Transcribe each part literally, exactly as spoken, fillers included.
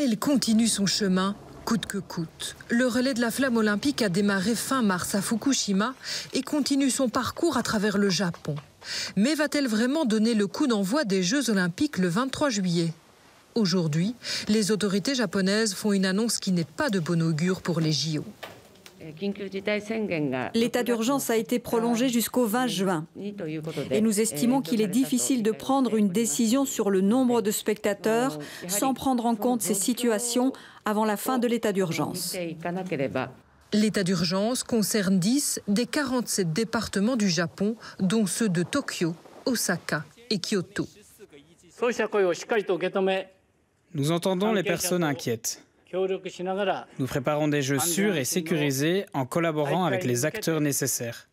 Elle continue son chemin, coûte que coûte. Le relais de la flamme olympique a démarré fin mars à Fukushima et continue son parcours à travers le Japon. Mais va-t-elle vraiment donner le coup d'envoi des Jeux olympiques le vingt-trois juillet ? Aujourd'hui, les autorités japonaises font une annonce qui n'est pas de bon augure pour les J O. L'état d'urgence a été prolongé jusqu'au vingt juin. Et nous estimons qu'il est difficile de prendre une décision sur le nombre de spectateurs sans prendre en compte ces situations avant la fin de l'état d'urgence. L'état d'urgence concerne dix des quarante-sept départements du Japon, dont ceux de Tokyo, Osaka et Kyoto. Nous entendons les personnes inquiètes. Nous préparons des jeux sûrs et sécurisés en collaborant avec les acteurs nécessaires.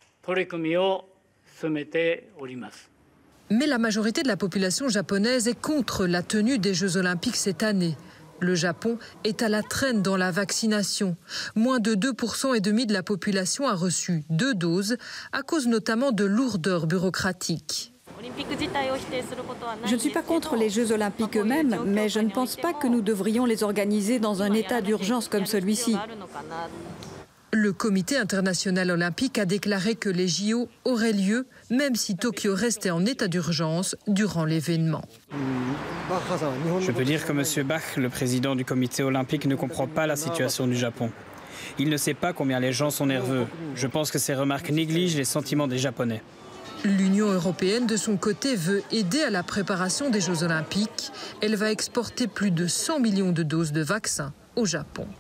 Mais la majorité de la population japonaise est contre la tenue des Jeux olympiques cette année. Le Japon est à la traîne dans la vaccination. Moins de deux pour cent et demi de la population a reçu deux doses, à cause notamment de lourdeurs bureaucratiques. Je ne suis pas contre les Jeux olympiques eux-mêmes, mais je ne pense pas que nous devrions les organiser dans un état d'urgence comme celui-ci. Le comité international olympique a déclaré que les J O auraient lieu, même si Tokyo restait en état d'urgence durant l'événement. Je peux dire que M. Bach, le président du comité olympique, ne comprend pas la situation du Japon. Il ne sait pas combien les gens sont nerveux. Je pense que ces remarques négligent les sentiments des Japonais. L'Union européenne, de son côté, veut aider à la préparation des Jeux olympiques. Elle va exporter plus de cent millions de doses de vaccins au Japon.